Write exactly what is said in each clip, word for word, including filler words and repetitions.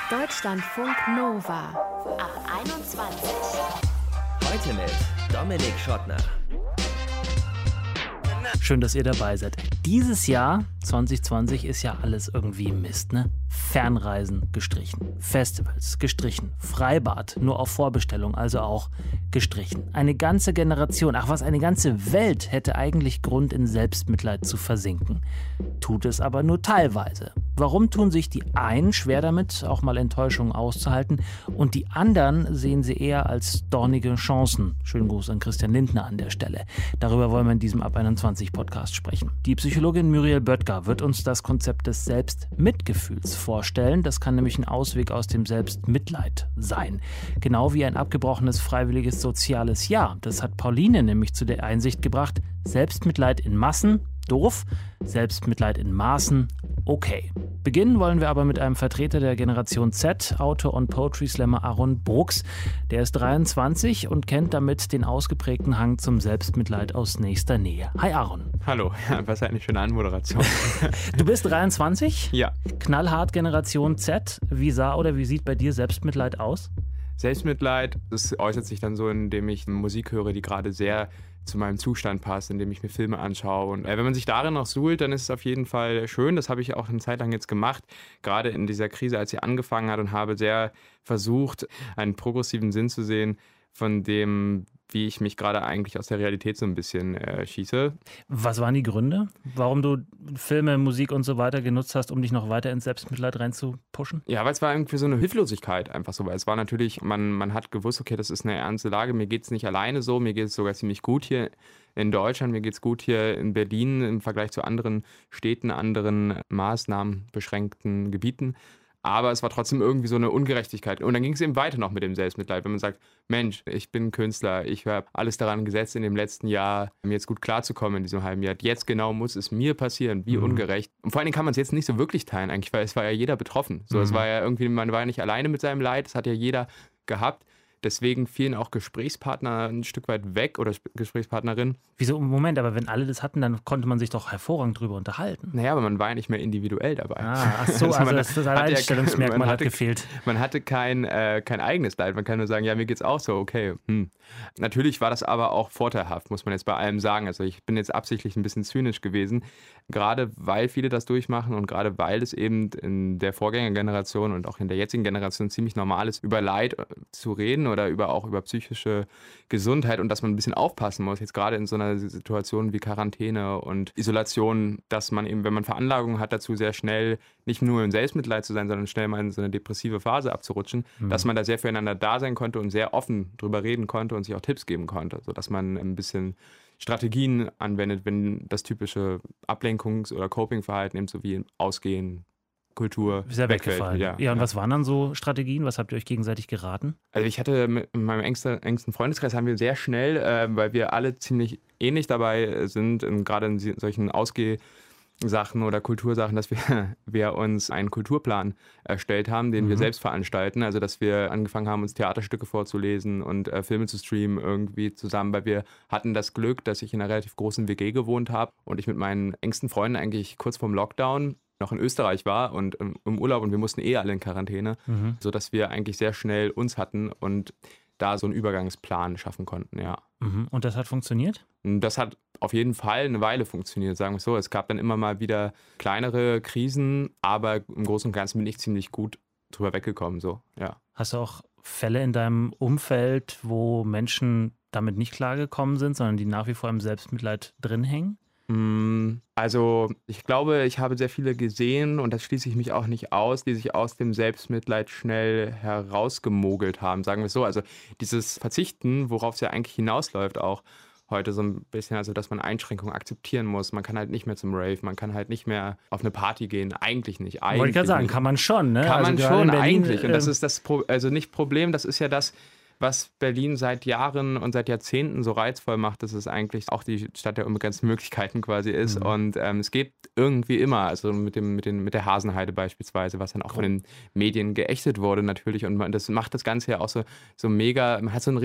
Deutschlandfunk Nova ab einundzwanzig. Heute mit Dominik Schottner. Schön, dass ihr dabei seid. Dieses Jahr, zwanzig zwanzig, ist ja alles irgendwie Mist, ne? Fernreisen gestrichen, Festivals gestrichen, Freibad nur auf Vorbestellung, also auch gestrichen. Eine ganze Generation, ach was, eine ganze Welt hätte eigentlich Grund, in Selbstmitleid zu versinken. Tut es aber nur teilweise. Warum tun sich die einen schwer damit, auch mal Enttäuschungen auszuhalten, und die anderen sehen sie eher als dornige Chancen? Schönen Gruß an Christian Lindner an der Stelle. Darüber wollen wir in diesem Ab einundzwanzig Podcast sprechen. Die Psychologin Muriel Böttger wird uns das Konzept des Selbstmitgefühls vorstellen. Das kann nämlich ein Ausweg aus dem Selbstmitleid sein. Genau wie ein abgebrochenes freiwilliges soziales Jahr. Das hat Pauline nämlich zu der Einsicht gebracht: Selbstmitleid in Massen, doof, Selbstmitleid in Maßen, okay. Beginnen wollen wir aber mit einem Vertreter der Generation Z, Autor und Poetry Slammer Aaron Brooks. Der ist dreiundzwanzig und kennt damit den ausgeprägten Hang zum Selbstmitleid aus nächster Nähe. Hi Aaron. Hallo, ja, was eine schöne Anmoderation. Du bist dreiundzwanzig? Ja. Knallhart Generation Z. Wie sah oder wie sieht bei dir Selbstmitleid aus? Selbstmitleid, das äußert sich dann so, indem ich Musik höre, die gerade sehr zu meinem Zustand passt, indem ich mir Filme anschaue. Und äh, wenn man sich darin noch suhlt, dann ist es auf jeden Fall schön. Das habe ich auch eine Zeit lang jetzt gemacht, gerade in dieser Krise, als sie angefangen hat, und habe sehr versucht, einen progressiven Sinn zu sehen von dem, wie ich mich gerade eigentlich aus der Realität so ein bisschen äh, schieße. Was waren die Gründe, warum du Filme, Musik und so weiter genutzt hast, um dich noch weiter ins Selbstmitleid reinzupushen? Ja, weil es war irgendwie so eine Hilflosigkeit einfach so. Weil es war natürlich, man, man hat gewusst, okay, das ist eine ernste Lage, mir geht es nicht alleine so, mir geht es sogar ziemlich gut hier in Deutschland, mir geht es gut hier in Berlin im Vergleich zu anderen Städten, anderen Maßnahmen beschränkten Gebieten. Aber es war trotzdem irgendwie so eine Ungerechtigkeit. Und dann ging es eben weiter noch mit dem Selbstmitleid. Wenn man sagt, Mensch, ich bin Künstler, ich habe alles daran gesetzt, in dem letzten Jahr mir jetzt gut klarzukommen in diesem halben Jahr. Jetzt genau muss es mir passieren, wie mhm. ungerecht. Und vor allen Dingen kann man es jetzt nicht so wirklich teilen eigentlich, weil es war ja jeder betroffen. So, mhm. Es war ja irgendwie, man war ja nicht alleine mit seinem Leid, es hat ja jeder gehabt. Deswegen fielen auch Gesprächspartner ein Stück weit weg oder Gesprächspartnerin. Wieso? Moment, aber wenn alle das hatten, dann konnte man sich doch hervorragend drüber unterhalten. Naja, aber man war ja nicht mehr individuell dabei. Ah, ach so, also, also das, das Alleinstellungsmerkmal hat gefehlt. Man hatte kein, äh, kein eigenes Leid. Man kann nur sagen, ja, mir geht's auch so, okay. Hm. Natürlich war das aber auch vorteilhaft, muss man jetzt bei allem sagen. Also ich bin jetzt absichtlich ein bisschen zynisch gewesen, gerade weil viele das durchmachen und gerade weil es eben in der Vorgängergeneration und auch in der jetzigen Generation ziemlich normal ist, über Leid zu reden oder über, auch über psychische Gesundheit, und dass man ein bisschen aufpassen muss, jetzt gerade in so einer Situation wie Quarantäne und Isolation, dass man eben, wenn man Veranlagungen hat dazu, sehr schnell nicht nur im Selbstmitleid zu sein, sondern schnell mal in so eine depressive Phase abzurutschen, mhm. dass man da sehr füreinander da sein konnte und sehr offen drüber reden konnte und sich auch Tipps geben konnte, sodass man ein bisschen Strategien anwendet, wenn das typische Ablenkungs- oder Coping-Verhalten eben so wie Ausgehen, Kultur ist ja weggefallen. Ja, ja, und ja. Was waren dann so Strategien? Was habt ihr euch gegenseitig geraten? Also ich hatte mit meinem engsten, engsten Freundeskreis haben wir sehr schnell, äh, weil wir alle ziemlich ähnlich dabei sind, in, gerade in solchen Ausgehsachen oder Kultursachen, dass wir, wir uns einen Kulturplan erstellt haben, den mhm. wir selbst veranstalten. Also dass wir angefangen haben, uns Theaterstücke vorzulesen und äh, Filme zu streamen irgendwie zusammen, weil wir hatten das Glück, dass ich in einer relativ großen W G gewohnt habe und ich mit meinen engsten Freunden eigentlich kurz vorm Lockdown noch in Österreich war und im Urlaub, und wir mussten eh alle in Quarantäne, mhm. sodass wir eigentlich sehr schnell uns hatten und da so einen Übergangsplan schaffen konnten, ja. Mhm. Und das hat funktioniert? Das hat auf jeden Fall eine Weile funktioniert, sagen wir so. Es gab dann immer mal wieder kleinere Krisen, aber im Großen und Ganzen bin ich ziemlich gut drüber weggekommen, so, ja. Hast du auch Fälle in deinem Umfeld, wo Menschen damit nicht klargekommen sind, sondern die nach wie vor im Selbstmitleid drin hängen? Also ich glaube, ich habe sehr viele gesehen, und das schließe ich mich auch nicht aus, die sich aus dem Selbstmitleid schnell herausgemogelt haben, sagen wir es so. Also dieses Verzichten, worauf es ja eigentlich hinausläuft auch heute so ein bisschen, also dass man Einschränkungen akzeptieren muss. Man kann halt nicht mehr zum Rave, man kann halt nicht mehr auf eine Party gehen. Eigentlich nicht. Eigentlich Wollte ich gerade sagen, nicht. Kann man schon, ne? Kann also man schon, Berlin, eigentlich. Und das ist das Pro- also nicht Problem, das ist ja das, was Berlin seit Jahren und seit Jahrzehnten so reizvoll macht, dass es eigentlich auch die Stadt der unbegrenzten Möglichkeiten quasi ist. Mhm. Und ähm, es geht irgendwie immer, also mit, dem, mit, den, mit der Hasenheide beispielsweise, was dann auch cool. von den Medien geächtet wurde natürlich. Und man, das macht das Ganze ja auch so, so mega, man hat so ein richtig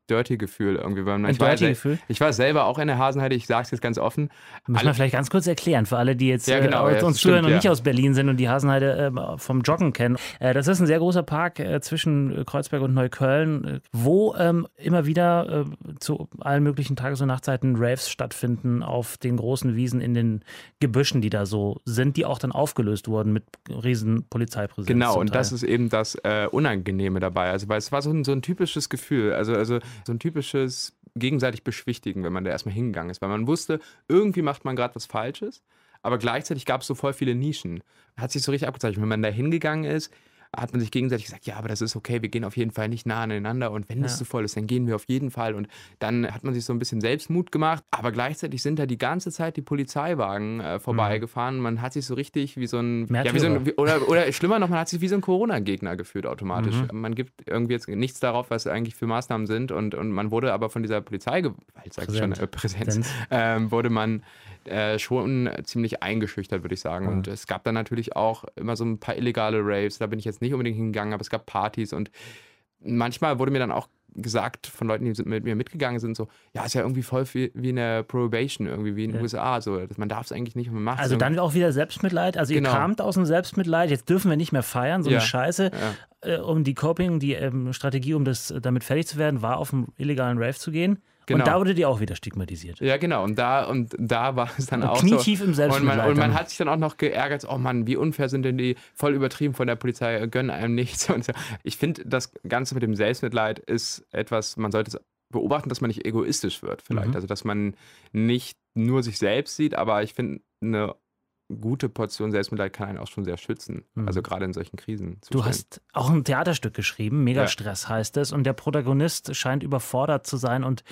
Dirty-Gefühl irgendwie. Weil Ein ich, war ja sel- Dirty-Gefühl? ich war selber auch in der Hasenheide, ich sage es jetzt ganz offen. Muss Alle- man vielleicht ganz kurz erklären, für alle, die jetzt Ja, genau, äh, ja, uns das zuhören stimmt, und ja. nicht aus Berlin sind und die Hasenheide äh, vom Joggen kennen. Äh, das ist ein sehr großer Park äh, zwischen Kreuzberg und Neukölln, äh, wo ähm, immer wieder äh, zu allen möglichen Tages- und Nachtzeiten Raves stattfinden auf den großen Wiesen in den Gebüschen, die da so sind, die auch dann aufgelöst wurden mit riesen Polizeipräsenz. Genau, zum und Teil. das ist eben das äh, Unangenehme dabei. Also, weil es war so ein, so ein typisches Gefühl, also, also so ein typisches gegenseitig beschwichtigen, wenn man da erstmal hingegangen ist. Weil man wusste, irgendwie macht man gerade was Falsches, aber gleichzeitig gab es so voll viele Nischen. Hat sich so richtig abgezeichnet. Wenn man da hingegangen ist, hat man sich gegenseitig gesagt, ja, aber das ist okay, wir gehen auf jeden Fall nicht nah aneinander und wenn es Ja. zu voll ist, dann gehen wir auf jeden Fall. Und dann hat man sich so ein bisschen Selbstmut gemacht, aber gleichzeitig sind da die ganze Zeit die Polizeiwagen äh, vorbeigefahren. Man hat sich so richtig wie so ein, ja, wie so ein wie, oder, oder schlimmer noch, man hat sich wie so ein Corona-Gegner gefühlt automatisch. Mhm. Man gibt irgendwie jetzt nichts darauf, was eigentlich für Maßnahmen sind und, und man wurde aber von dieser Polizeigewalt, sag ich schon, Präsent. äh, Präsenz, Präsenz. ähm, wurde man äh, schon ziemlich eingeschüchtert, würde ich sagen. Und es gab dann natürlich auch immer so ein paar illegale Raves, da bin ich jetzt nicht unbedingt hingegangen, aber es gab Partys und manchmal wurde mir dann auch gesagt von Leuten, die mit mir mitgegangen sind, so, ja, ist ja irgendwie voll wie, wie eine Probation, irgendwie wie in den Ja. U S A, so, man darf es eigentlich nicht und man macht es Also dann auch wieder Selbstmitleid. Also Genau. ihr kamt aus dem Selbstmitleid, jetzt dürfen wir nicht mehr feiern, so Ja. eine Scheiße. Ja. Äh, um die Coping, die ähm, Strategie, um das äh, damit fertig zu werden, war auf einen illegalen Rave zu gehen. Genau. Und da wurde die auch wieder stigmatisiert. Ja, genau. Und da, und da war es dann Und auch knietief so. im Selbstmitleid Und man, und man dann. hat sich dann auch noch geärgert, oh Mann, wie unfair sind denn die, voll übertrieben von der Polizei, gönnen einem nichts. Und so. Ich finde, das Ganze mit dem Selbstmitleid ist etwas, man sollte es beobachten, dass man nicht egoistisch wird vielleicht. Mhm. Also, dass man nicht nur sich selbst sieht, aber ich finde, eine gute Portion Selbstmitleid kann einen auch schon sehr schützen. Mhm. Also gerade in solchen Krisen. Du hast auch ein Theaterstück geschrieben, Megastress Ja. heißt es, und der Protagonist scheint überfordert zu sein und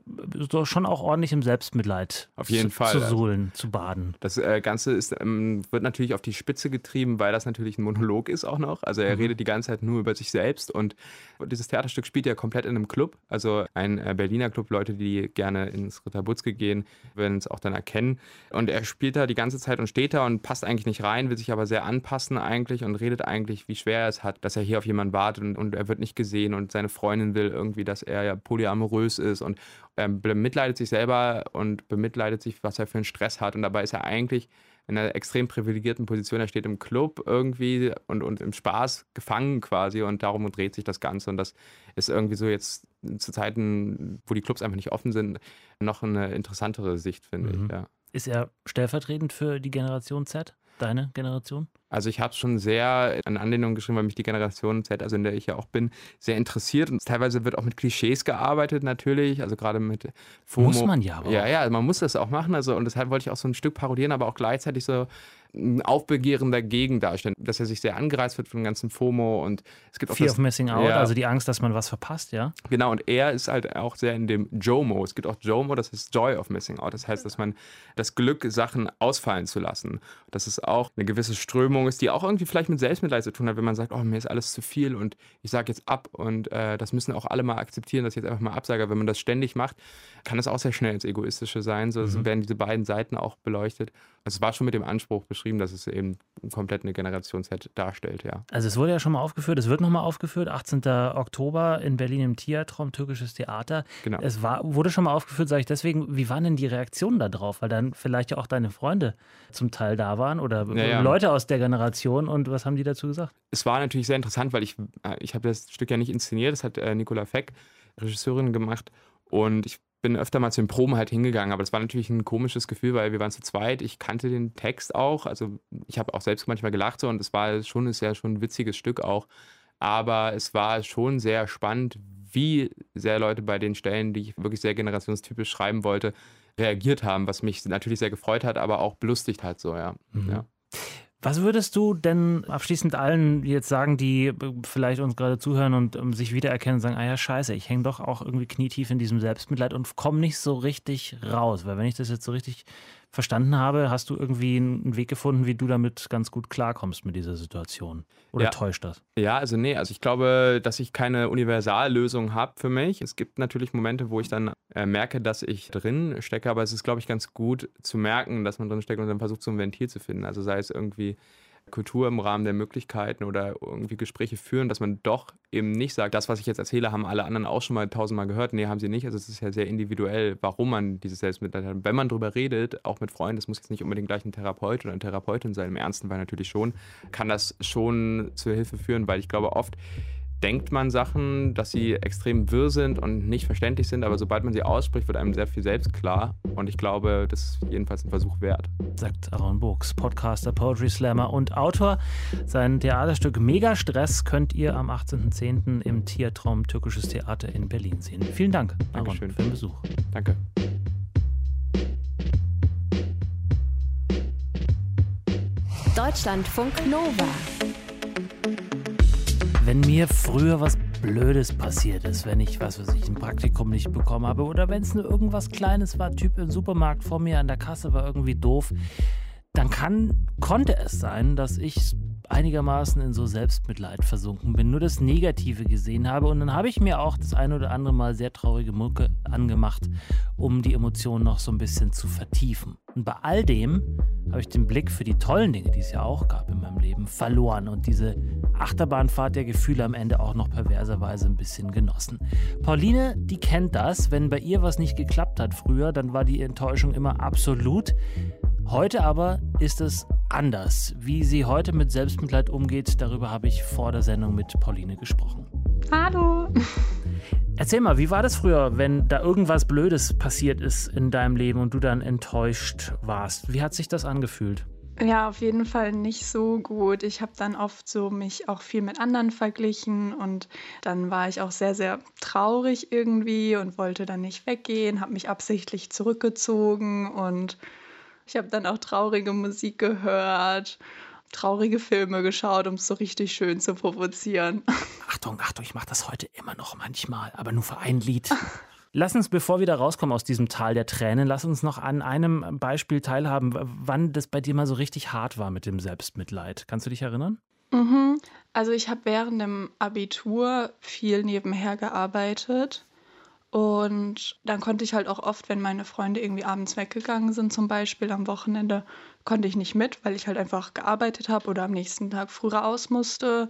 so schon auch ordentlich im Selbstmitleid Auf jeden zu, Fall, zu also. suhlen, zu baden. Das äh, Ganze ist, ähm, wird natürlich auf die Spitze getrieben, weil das natürlich ein Monolog ist auch noch. Also er Mhm. redet die ganze Zeit nur über sich selbst und dieses Theaterstück spielt ja komplett in einem Club, also ein äh, Berliner Club. Leute, die gerne ins Ritterbutzke gehen, werden es auch dann erkennen. Und er spielt da die ganze Zeit und steht da und passt eigentlich nicht rein, will sich aber sehr anpassen eigentlich und redet eigentlich, wie schwer er es hat, dass er hier auf jemanden wartet und, und er wird nicht gesehen und seine Freundin will irgendwie, dass er ja polyamorös ist und er bemitleidet sich selber und bemitleidet sich, was er für einen Stress hat. Und dabei ist er eigentlich in einer extrem privilegierten Position. Er steht im Club irgendwie und, und im Spaß gefangen quasi und darum dreht sich das Ganze. Und das ist irgendwie so jetzt zu Zeiten, wo die Clubs einfach nicht offen sind, noch eine interessantere Sicht, finde Mhm. ich. Ja. Ist er stellvertretend für die Generation Z, deine Generation? Also ich habe es schon sehr in Anlehnung geschrieben, weil mich die Generation Z, also in der ich ja auch bin, sehr interessiert. Und teilweise wird auch mit Klischees gearbeitet natürlich, also gerade mit FOMO. Muss man ja aber Ja, auch. ja, man muss das auch machen. Also, und deshalb wollte ich auch so ein Stück parodieren, aber auch gleichzeitig so ein Aufbegehren dagegen darstellen, dass er sich sehr angereizt wird von dem ganzen FOMO und es gibt auch Fear das, of Missing Out, ja. also die Angst, dass man was verpasst, ja? Genau, und er ist halt auch sehr in dem JOMO. Es gibt auch JOMO, das ist Joy of Missing Out. Das heißt, dass man das Glück, Sachen ausfallen zu lassen. Dass es auch eine gewisse Strömung ist, die auch irgendwie vielleicht mit Selbstmitleid zu tun hat, wenn man sagt, oh, mir ist alles zu viel und ich sage jetzt ab und äh, das müssen auch alle mal akzeptieren, dass ich jetzt einfach mal absage. Wenn man das ständig macht, kann das auch sehr schnell ins Egoistische sein. So Mhm. werden diese beiden Seiten auch beleuchtet. Also es war schon mit dem Anspruch beschrieben, dass es eben komplett eine Generation Z darstellt, ja. Also es wurde ja schon mal aufgeführt, es wird nochmal aufgeführt, achtzehnten Oktober in Berlin im Theatrum, türkisches Theater. Genau. Es war, wurde schon mal aufgeführt, sage ich deswegen, wie waren denn die Reaktionen da drauf? Weil dann vielleicht ja auch deine Freunde zum Teil da waren oder Ja, ja. Leute aus der Generation und was haben die dazu gesagt? Es war natürlich sehr interessant, weil ich, äh, ich habe das Stück ja nicht inszeniert, das hat äh, Nicola Feck, Regisseurin, gemacht und ich bin öfter mal zu den Proben halt hingegangen, aber das war natürlich ein komisches Gefühl, weil wir waren zu zweit, ich kannte den Text auch, also ich habe auch selbst manchmal gelacht so und es war schon, ist ja schon ein witziges Stück auch, aber es war schon sehr spannend, wie sehr Leute bei den Stellen, die ich wirklich sehr generationstypisch schreiben wollte, reagiert haben, was mich natürlich sehr gefreut hat, aber auch belustigt hat so, ja. Mhm. ja. Was würdest du denn abschließend allen jetzt sagen, die äh, vielleicht uns gerade zuhören und ähm, sich wiedererkennen und sagen, ah ja, scheiße, ich hänge doch auch irgendwie knietief in diesem Selbstmitleid und komme nicht so richtig raus. Weil wenn ich das jetzt so richtig verstanden habe, hast du irgendwie einen Weg gefunden, wie du damit ganz gut klarkommst mit dieser Situation. Oder Ja. täuscht das? Ja, also nee, also ich glaube, dass ich keine Universallösung habe für mich. Es gibt natürlich Momente, wo ich dann äh, merke, dass ich drin stecke, aber es ist, glaube ich, ganz gut zu merken, dass man drin steckt und dann versucht, so ein Ventil zu finden. Also sei es irgendwie Kultur im Rahmen der Möglichkeiten oder irgendwie Gespräche führen, dass man doch eben nicht sagt, das, was ich jetzt erzähle, haben alle anderen auch schon mal tausendmal gehört. Nee, haben sie nicht. Also es ist ja sehr individuell, warum man dieses Selbstmitleid hat. Wenn man drüber redet, auch mit Freunden, das muss jetzt nicht unbedingt gleich ein Therapeut oder eine Therapeutin sein, im Ernsten Fall natürlich schon, kann das schon zur Hilfe führen, weil ich glaube, oft denkt man Sachen, dass sie extrem wirr sind und nicht verständlich sind, aber sobald man sie ausspricht, wird einem sehr viel selbst klar. Und ich glaube, das ist jedenfalls ein Versuch wert. Sagt Aaron Burks, Podcaster, Poetry Slammer und Autor. Sein Theaterstück Megastress könnt ihr am achtzehnten zehnten im Tiertraum Türkisches Theater in Berlin sehen. Vielen Dank, Aaron, Dankeschön. für den Besuch. Danke. Deutschlandfunk Nova. Wenn mir früher was Blödes passiert ist, wenn ich, was weiß ich, ein Praktikum nicht bekommen habe oder wenn es nur irgendwas Kleines war, Typ im Supermarkt vor mir an der Kasse war irgendwie doof, dann kann, konnte es sein, dass ich einigermaßen in so Selbstmitleid versunken bin, nur das Negative gesehen habe und dann habe ich mir auch das eine oder andere Mal sehr traurige Mucke angemacht, um die Emotionen noch so ein bisschen zu vertiefen. Und bei all dem habe ich den Blick für die tollen Dinge, die es ja auch gab in meinem Leben, verloren und diese Achterbahnfahrt der Gefühle am Ende auch noch perverserweise ein bisschen genossen. Pauline, die kennt das, wenn bei ihr was nicht geklappt hat früher, dann war die Enttäuschung immer absolut. Heute aber ist es anders. Wie sie heute mit Selbstmitleid umgeht, darüber habe ich vor der Sendung mit Pauline gesprochen. Hallo! Erzähl mal, wie war das früher, wenn da irgendwas Blödes passiert ist in deinem Leben und du dann enttäuscht warst? Wie hat sich das angefühlt? Ja, auf jeden Fall nicht so gut. Ich habe dann oft so mich auch viel mit anderen verglichen und dann war ich auch sehr, sehr traurig irgendwie und wollte dann nicht weggehen, habe mich absichtlich zurückgezogen und ich habe dann auch traurige Musik gehört, traurige Filme geschaut, um es so richtig schön zu provozieren. Achtung, Achtung, ich mache das heute immer noch manchmal, aber nur für ein Lied. Lass uns, bevor wir da rauskommen aus diesem Tal der Tränen, lass uns noch an einem Beispiel teilhaben, wann das bei dir mal so richtig hart war mit dem Selbstmitleid. Kannst du dich erinnern? Mhm. Also ich habe während dem Abitur viel nebenher gearbeitet. Und dann konnte ich halt auch oft, wenn meine Freunde irgendwie abends weggegangen sind, zum Beispiel am Wochenende, konnte ich nicht mit, weil ich halt einfach gearbeitet habe oder am nächsten Tag früher aus musste.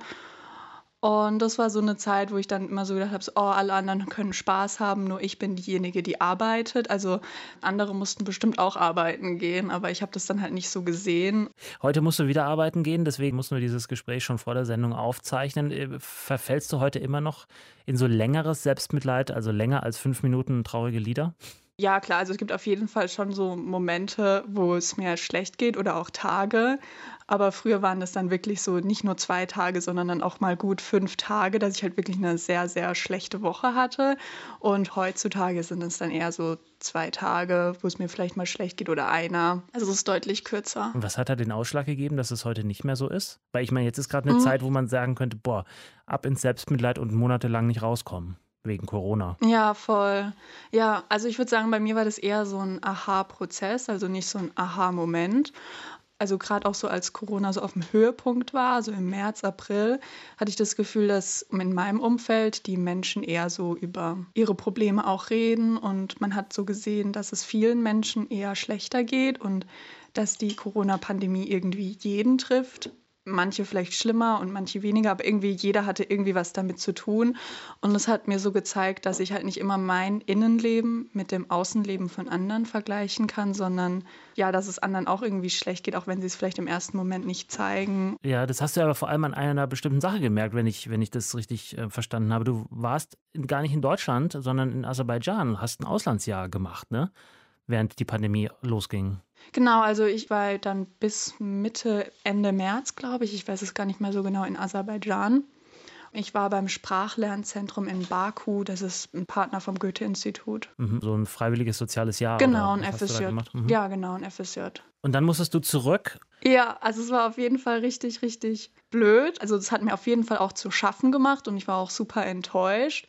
Und das war so eine Zeit, wo ich dann immer so gedacht habe, so, oh, alle anderen können Spaß haben, nur ich bin diejenige, die arbeitet. Also andere mussten bestimmt auch arbeiten gehen, aber ich habe das dann halt nicht so gesehen. Heute musst du wieder arbeiten gehen, deswegen mussten wir dieses Gespräch schon vor der Sendung aufzeichnen. Verfällst du heute immer noch in so längeres Selbstmitleid, also länger als fünf Minuten traurige Lieder? Ja, klar, also es gibt auf jeden Fall schon so Momente, wo es mir schlecht geht oder auch Tage. Aber früher waren das dann wirklich so nicht nur zwei Tage, sondern dann auch mal gut fünf Tage, dass ich halt wirklich eine sehr, sehr schlechte Woche hatte. Und heutzutage sind es dann eher so zwei Tage, wo es mir vielleicht mal schlecht geht oder einer. Also es ist deutlich kürzer. Und was hat da den Ausschlag gegeben, dass es heute nicht mehr so ist? Weil ich meine, jetzt ist gerade eine mhm. Zeit, wo man sagen könnte, boah, ab ins Selbstmitleid und monatelang nicht rauskommen. Wegen Corona. Ja, voll. Ja, also ich würde sagen, bei mir war das eher so ein Aha-Prozess, also nicht so ein Aha-Moment. Also gerade auch so als Corona so auf dem Höhepunkt war, so im März, April, hatte ich das Gefühl, dass in meinem Umfeld die Menschen eher so über ihre Probleme auch reden und man hat so gesehen, dass es vielen Menschen eher schlechter geht und dass die Corona-Pandemie irgendwie jeden trifft. Manche vielleicht schlimmer und manche weniger, aber irgendwie jeder hatte irgendwie was damit zu tun. Und das hat mir so gezeigt, dass ich halt nicht immer mein Innenleben mit dem Außenleben von anderen vergleichen kann, sondern ja, dass es anderen auch irgendwie schlecht geht, auch wenn sie es vielleicht im ersten Moment nicht zeigen. Ja, das hast du aber vor allem an einer bestimmten Sache gemerkt, wenn ich, wenn ich das richtig äh, verstanden habe. Du warst gar nicht in Deutschland, sondern in Aserbaidschan, hast ein Auslandsjahr gemacht, ne? Während die Pandemie losging. Genau, also ich war dann bis Mitte, Ende März, glaube ich, ich weiß es gar nicht mehr so genau, in Aserbaidschan. Ich war beim Sprachlernzentrum in Baku, das ist ein Partner vom Goethe-Institut. Mhm, so ein freiwilliges soziales Jahr. Genau, oder ein F S J. Mhm. Ja, genau, ein F S J. Und dann musstest du zurück? Ja, also es war auf jeden Fall richtig, richtig blöd. Also es hat mir auf jeden Fall auch zu schaffen gemacht und ich war auch super enttäuscht.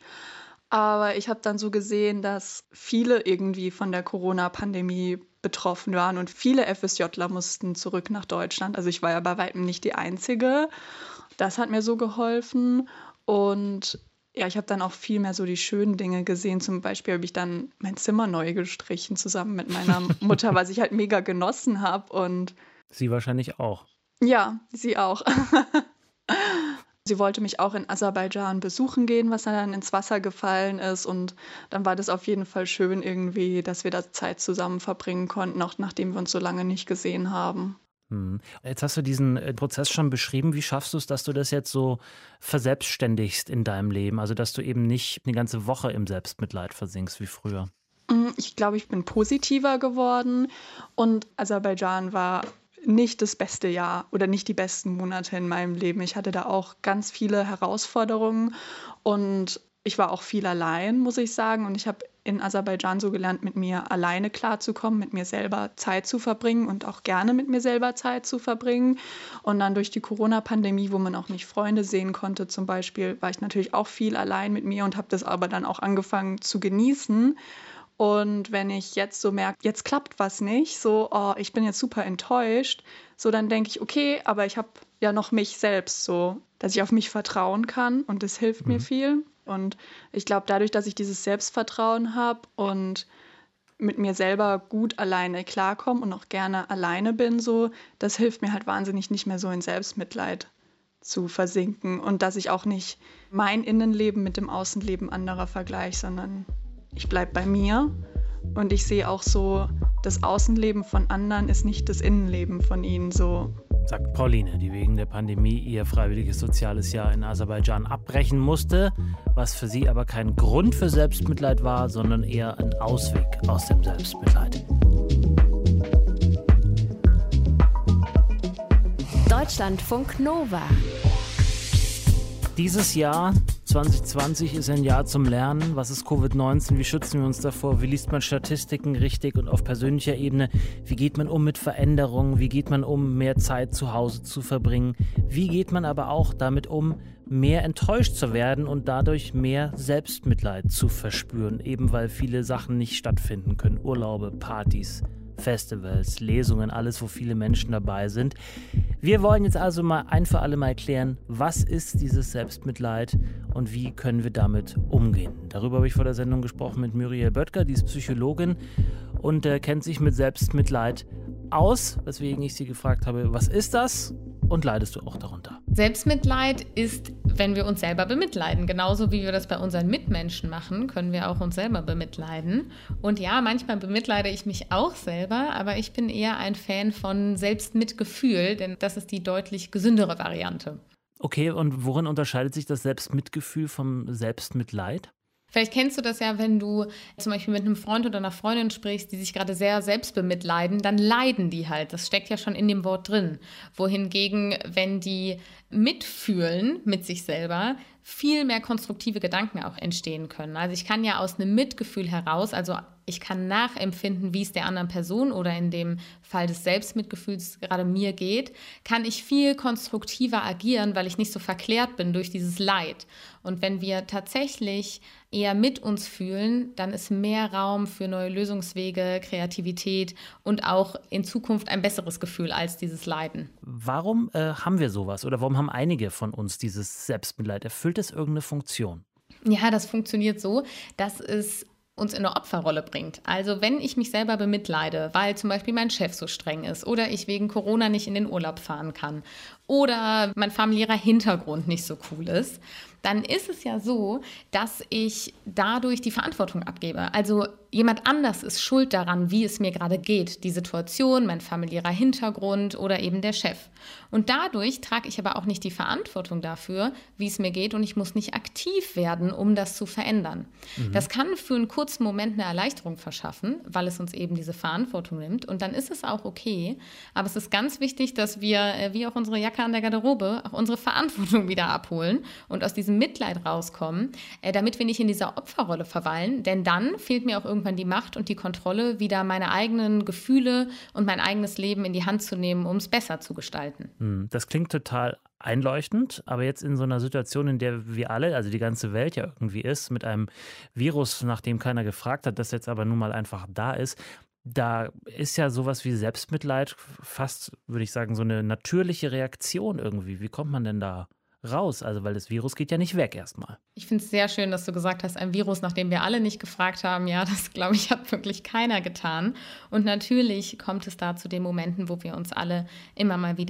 Aber ich habe dann so gesehen, dass viele irgendwie von der Corona-Pandemie betroffen waren und viele FSJler mussten zurück nach Deutschland. Also ich war ja bei weitem nicht die Einzige. Das hat mir so geholfen und ja, ich habe dann auch viel mehr so die schönen Dinge gesehen. Zum Beispiel habe ich dann mein Zimmer neu gestrichen zusammen mit meiner Mutter, was ich halt mega genossen habe. Und sie wahrscheinlich auch. Ja, sie auch. Sie wollte mich auch in Aserbaidschan besuchen gehen, was dann ins Wasser gefallen ist. Und dann war das auf jeden Fall schön irgendwie, dass wir da Zeit zusammen verbringen konnten, auch nachdem wir uns so lange nicht gesehen haben. Hm. Jetzt hast du diesen äh, Prozess schon beschrieben. Wie schaffst du es, dass du das jetzt so verselbstständigst in deinem Leben? Also, dass du eben nicht eine ganze Woche im Selbstmitleid versinkst wie früher. Mm, Ich glaube, ich bin positiver geworden und Aserbaidschan war nicht das beste Jahr oder nicht die besten Monate in meinem Leben. Ich hatte da auch ganz viele Herausforderungen und ich war auch viel allein, muss ich sagen. Und ich habe in Aserbaidschan so gelernt, mit mir alleine klarzukommen, mit mir selber Zeit zu verbringen und auch gerne mit mir selber Zeit zu verbringen. Und dann durch die Corona-Pandemie, wo man auch nicht Freunde sehen konnte zum Beispiel, war ich natürlich auch viel allein mit mir und habe das aber dann auch angefangen zu genießen. Und wenn ich jetzt so merke, jetzt klappt was nicht, so, oh, ich bin jetzt super enttäuscht, so dann denke ich, okay, aber ich habe ja noch mich selbst, so, dass ich auf mich vertrauen kann und das hilft mir viel. Und ich glaube, dadurch, dass ich dieses Selbstvertrauen habe und mit mir selber gut alleine klarkomme und auch gerne alleine bin, so, das hilft mir halt wahnsinnig, nicht mehr so in Selbstmitleid zu versinken und dass ich auch nicht mein Innenleben mit dem Außenleben anderer vergleiche, sondern ich bleibe bei mir und ich sehe auch so, das Außenleben von anderen ist nicht das Innenleben von ihnen so. Sagt Pauline, die wegen der Pandemie ihr freiwilliges soziales Jahr in Aserbaidschan abbrechen musste, was für sie aber kein Grund für Selbstmitleid war, sondern eher ein Ausweg aus dem Selbstmitleid. Deutschlandfunk Nova. Dieses Jahr zwanzig zwanzig ist ein Jahr zum Lernen. Was ist Covid neunzehn? Wie schützen wir uns davor? Wie liest man Statistiken richtig und auf persönlicher Ebene? Wie geht man um mit Veränderungen? Wie geht man um, mehr Zeit zu Hause zu verbringen? Wie geht man aber auch damit um, mehr enttäuscht zu werden und dadurch mehr Selbstmitleid zu verspüren, eben weil viele Sachen nicht stattfinden können? Urlaube, Partys, Festivals, Lesungen, alles, wo viele Menschen dabei sind. Wir wollen jetzt also mal ein für alle Mal klären, was ist dieses Selbstmitleid und wie können wir damit umgehen. Darüber habe ich vor der Sendung gesprochen mit Muriel Böttger, die ist Psychologin und äh, kennt sich mit Selbstmitleid aus, weswegen ich sie gefragt habe, was ist das und leidest du auch darunter? Selbstmitleid ist, wenn wir uns selber bemitleiden. Genauso wie wir das bei unseren Mitmenschen machen, können wir auch uns selber bemitleiden. Und ja, manchmal bemitleide ich mich auch selber, aber ich bin eher ein Fan von Selbstmitgefühl, denn das ist die deutlich gesündere Variante. Okay, und worin unterscheidet sich das Selbstmitgefühl vom Selbstmitleid? Vielleicht kennst du das ja, wenn du zum Beispiel mit einem Freund oder einer Freundin sprichst, die sich gerade sehr selbst bemitleiden, dann leiden die halt. Das steckt ja schon in dem Wort drin. Wohingegen, wenn die mitfühlen mit sich selber, viel mehr konstruktive Gedanken auch entstehen können. Also ich kann ja aus einem Mitgefühl heraus, also ich kann nachempfinden, wie es der anderen Person oder in dem Fall des Selbstmitgefühls gerade mir geht, kann ich viel konstruktiver agieren, weil ich nicht so verklärt bin durch dieses Leid. Und wenn wir tatsächlich eher mit uns fühlen, dann ist mehr Raum für neue Lösungswege, Kreativität und auch in Zukunft ein besseres Gefühl als dieses Leiden. Warum äh, haben wir sowas oder warum haben einige von uns dieses Selbstmitleid? Erfüllt es irgendeine Funktion? Ja, das funktioniert so, dass es uns in eine Opferrolle bringt. Also wenn ich mich selber bemitleide, weil zum Beispiel mein Chef so streng ist oder ich wegen Corona nicht in den Urlaub fahren kann oder mein familiärer Hintergrund nicht so cool ist, dann ist es ja so, dass ich dadurch die Verantwortung abgebe. Also jemand anders ist schuld daran, wie es mir gerade geht. Die Situation, mein familiärer Hintergrund oder eben der Chef. Und dadurch trage ich aber auch nicht die Verantwortung dafür, wie es mir geht und ich muss nicht aktiv werden, um das zu verändern. Mhm. Das kann für einen kurzen Moment eine Erleichterung verschaffen, weil es uns eben diese Verantwortung nimmt und dann ist es auch okay. Aber es ist ganz wichtig, dass wir, wie auch unsere Jacke an der Garderobe, auch unsere Verantwortung wieder abholen und aus diesem Mitleid rauskommen, damit wir nicht in dieser Opferrolle verweilen, denn dann fehlt mir auch irgendwann die Macht und die Kontrolle, wieder meine eigenen Gefühle und mein eigenes Leben in die Hand zu nehmen, um es besser zu gestalten. Das klingt total einleuchtend, aber jetzt in so einer Situation, in der wir alle, also die ganze Welt ja irgendwie ist, mit einem Virus, nach dem keiner gefragt hat, das jetzt aber nun mal einfach da ist, da ist ja sowas wie Selbstmitleid fast, würde ich sagen, so eine natürliche Reaktion irgendwie. Wie kommt man denn da raus? Also, weil das Virus geht ja nicht weg erstmal. Ich finde es sehr schön, dass du gesagt hast, ein Virus, nach dem wir alle nicht gefragt haben. Ja, das, glaube ich, hat wirklich keiner getan. Und natürlich kommt es da zu den Momenten, wo wir uns alle immer mal wieder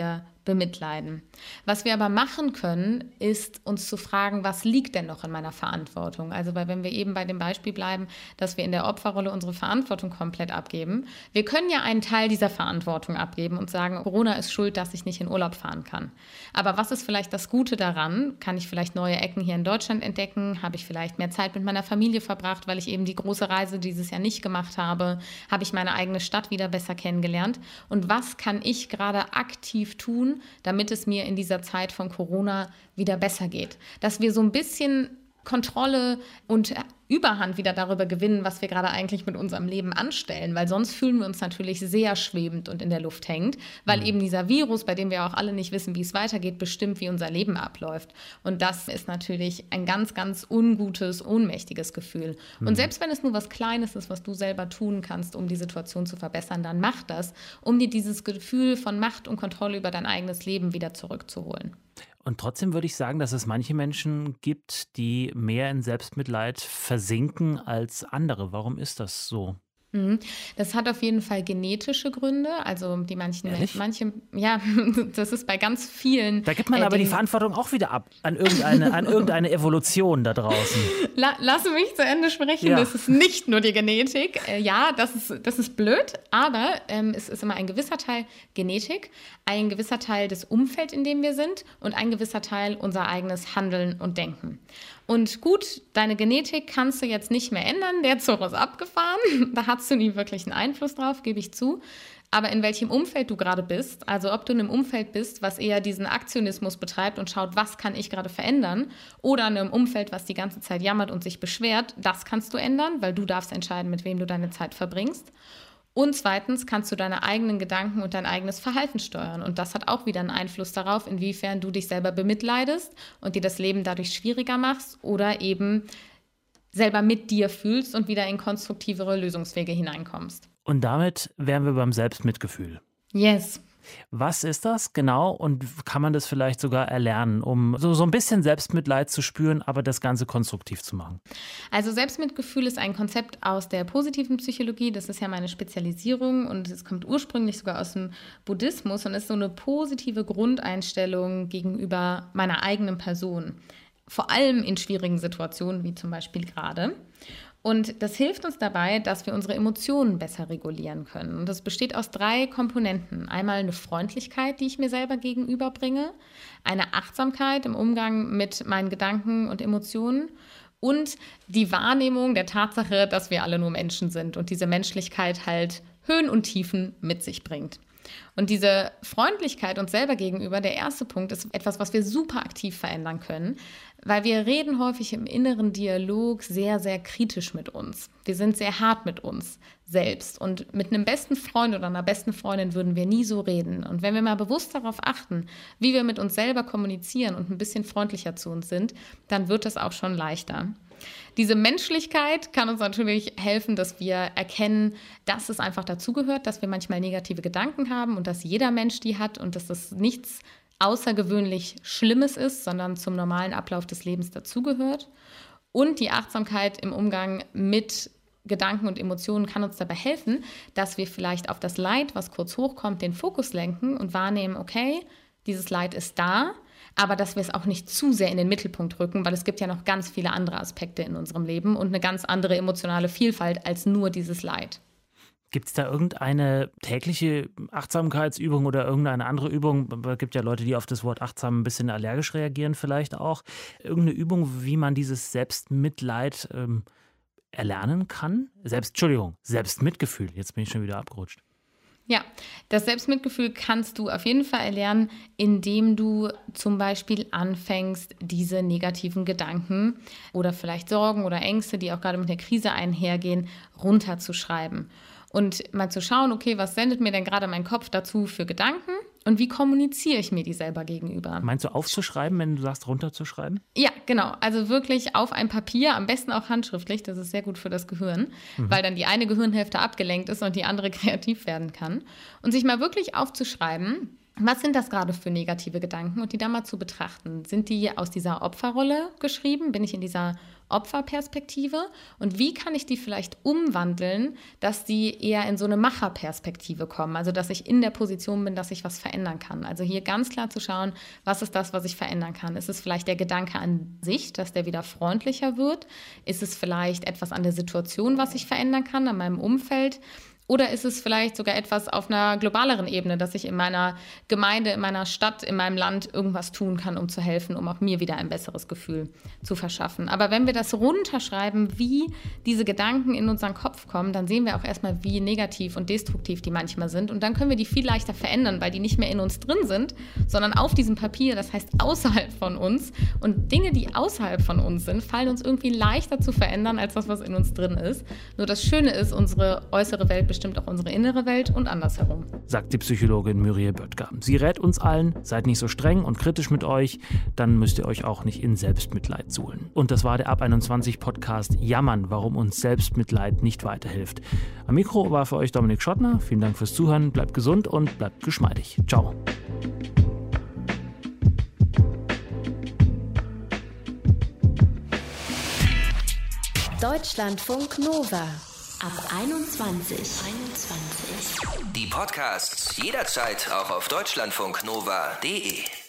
bemitleiden. Was wir aber machen können, ist uns zu fragen, was liegt denn noch in meiner Verantwortung? Also weil wenn wir eben bei dem Beispiel bleiben, dass wir in der Opferrolle unsere Verantwortung komplett abgeben, wir können ja einen Teil dieser Verantwortung abgeben und sagen, Corona ist schuld, dass ich nicht in Urlaub fahren kann. Aber was ist vielleicht das Gute daran? Kann ich vielleicht neue Ecken hier in Deutschland entdecken? Habe ich vielleicht mehr Zeit mit meiner Familie verbracht, weil ich eben die große Reise dieses Jahr nicht gemacht habe? Habe ich meine eigene Stadt wieder besser kennengelernt? Und was kann ich gerade aktiv tun, damit es mir in dieser Zeit von Corona wieder besser geht? Dass wir so ein bisschen Kontrolle und Überhand wieder darüber gewinnen, was wir gerade eigentlich mit unserem Leben anstellen, weil sonst fühlen wir uns natürlich sehr schwebend und in der Luft hängend, weil mhm. eben dieser Virus, bei dem wir auch alle nicht wissen, wie es weitergeht, bestimmt, wie unser Leben abläuft. Und das ist natürlich ein ganz, ganz ungutes, ohnmächtiges Gefühl. Mhm. Und selbst wenn es nur was Kleines ist, was du selber tun kannst, um die Situation zu verbessern, dann mach das, um dir dieses Gefühl von Macht und Kontrolle über dein eigenes Leben wieder zurückzuholen. Und trotzdem würde ich sagen, dass es manche Menschen gibt, die mehr in Selbstmitleid versinken als andere. Warum ist das so? Das hat auf jeden Fall genetische Gründe, also die manchen, Ehrlich? manche, ja, das ist bei ganz vielen. Da gibt man äh, aber die den, Verantwortung auch wieder ab an irgendeine, an irgendeine Evolution da draußen. La, lass mich zu Ende sprechen, Ja. Das ist nicht nur die Genetik. Äh, ja, das ist, das ist blöd, aber ähm, es ist immer ein gewisser Teil Genetik, ein gewisser Teil des Umfelds, in dem wir sind und ein gewisser Teil unser eigenes Handeln und Denken. Und gut, deine Genetik kannst du jetzt nicht mehr ändern, der Zug ist abgefahren, da hast du nie wirklich einen Einfluss drauf, gebe ich zu. Aber in welchem Umfeld du gerade bist, also ob du in einem Umfeld bist, was eher diesen Aktionismus betreibt und schaut, was kann ich gerade verändern, oder in einem Umfeld, was die ganze Zeit jammert und sich beschwert, das kannst du ändern, weil du darfst entscheiden, mit wem du deine Zeit verbringst. Und zweitens kannst du deine eigenen Gedanken und dein eigenes Verhalten steuern. Und das hat auch wieder einen Einfluss darauf, inwiefern du dich selber bemitleidest und dir das Leben dadurch schwieriger machst oder eben selber mit dir fühlst und wieder in konstruktivere Lösungswege hineinkommst. Und damit wären wir beim Selbstmitgefühl. Yes. Was ist das genau und kann man das vielleicht sogar erlernen, um so, so ein bisschen Selbstmitleid zu spüren, aber das Ganze konstruktiv zu machen? Also Selbstmitgefühl ist ein Konzept aus der positiven Psychologie, das ist ja meine Spezialisierung und es kommt ursprünglich sogar aus dem Buddhismus und ist so eine positive Grundeinstellung gegenüber meiner eigenen Person, vor allem in schwierigen Situationen wie zum Beispiel gerade. Und das hilft uns dabei, dass wir unsere Emotionen besser regulieren können. Und das besteht aus drei Komponenten. Einmal eine Freundlichkeit, die ich mir selber gegenüberbringe, eine Achtsamkeit im Umgang mit meinen Gedanken und Emotionen und die Wahrnehmung der Tatsache, dass wir alle nur Menschen sind und diese Menschlichkeit halt Höhen und Tiefen mit sich bringt. Und diese Freundlichkeit uns selber gegenüber, der erste Punkt, ist etwas, was wir super aktiv verändern können, weil wir reden häufig im inneren Dialog sehr, sehr kritisch mit uns. Wir sind sehr hart mit uns selbst und mit einem besten Freund oder einer besten Freundin würden wir nie so reden. Und wenn wir mal bewusst darauf achten, wie wir mit uns selber kommunizieren und ein bisschen freundlicher zu uns sind, dann wird das auch schon leichter. Diese Menschlichkeit kann uns natürlich helfen, dass wir erkennen, dass es einfach dazugehört, dass wir manchmal negative Gedanken haben und dass jeder Mensch die hat und dass das nichts außergewöhnlich Schlimmes ist, sondern zum normalen Ablauf des Lebens dazugehört. Und die Achtsamkeit im Umgang mit Gedanken und Emotionen kann uns dabei helfen, dass wir vielleicht auf das Leid, was kurz hochkommt, den Fokus lenken und wahrnehmen, okay, dieses Leid ist da, aber dass wir es auch nicht zu sehr in den Mittelpunkt rücken, weil es gibt ja noch ganz viele andere Aspekte in unserem Leben und eine ganz andere emotionale Vielfalt als nur dieses Leid. Gibt es da irgendeine tägliche Achtsamkeitsübung oder irgendeine andere Übung? Es gibt ja Leute, die auf das Wort achtsam ein bisschen allergisch reagieren vielleicht auch. Irgendeine Übung, wie man dieses Selbstmitleid ähm, erlernen kann? Selbst, Entschuldigung, Selbstmitgefühl. Jetzt bin ich schon wieder abgerutscht. Ja, das Selbstmitgefühl kannst du auf jeden Fall erlernen, indem du zum Beispiel anfängst, diese negativen Gedanken oder vielleicht Sorgen oder Ängste, die auch gerade mit der Krise einhergehen, runterzuschreiben. Und mal zu schauen, okay, was sendet mir denn gerade mein Kopf dazu für Gedanken und wie kommuniziere ich mir die selber gegenüber? Meinst du aufzuschreiben, wenn du sagst runterzuschreiben? Ja, genau. Also wirklich auf ein Papier, am besten auch handschriftlich. Das ist sehr gut für das Gehirn, mhm. weil dann die eine Gehirnhälfte abgelenkt ist und die andere kreativ werden kann. Und sich mal wirklich aufzuschreiben, Was sind das gerade für negative Gedanken und die da mal zu betrachten? Sind die aus dieser Opferrolle geschrieben? Bin ich in dieser Opferperspektive? Und wie kann ich die vielleicht umwandeln, dass die eher in so eine Macherperspektive kommen? Also, dass ich in der Position bin, dass ich was verändern kann. Also hier ganz klar zu schauen, was ist das, was ich verändern kann? Ist es vielleicht der Gedanke an sich, dass der wieder freundlicher wird? Ist es vielleicht etwas an der Situation, was ich verändern kann, an meinem Umfeld? Oder ist es vielleicht sogar etwas auf einer globaleren Ebene, dass ich in meiner Gemeinde, in meiner Stadt, in meinem Land irgendwas tun kann, um zu helfen, um auch mir wieder ein besseres Gefühl zu verschaffen. Aber wenn wir das runterschreiben, wie diese Gedanken in unseren Kopf kommen, dann sehen wir auch erstmal, wie negativ und destruktiv die manchmal sind. Und dann können wir die viel leichter verändern, weil die nicht mehr in uns drin sind, sondern auf diesem Papier, das heißt außerhalb von uns. Und Dinge, die außerhalb von uns sind, fallen uns irgendwie leichter zu verändern, als das, was in uns drin ist. Nur das Schöne ist, unsere äußere Welt bestimmt auch unsere innere Welt und andersherum. Sagt die Psychologin Muriel Böttger. Sie rät uns allen, seid nicht so streng und kritisch mit euch, dann müsst ihr euch auch nicht in Selbstmitleid suhlen. Und das war der Ab einundzwanzig Podcast Jammern, warum uns Selbstmitleid nicht weiterhilft. Am Mikro war für euch Dominik Schottner. Vielen Dank fürs Zuhören, bleibt gesund und bleibt geschmeidig. Ciao. Deutschlandfunk Nova. Ab einundzwanzig. Die Podcasts jederzeit auch auf deutschlandfunknova punkt de.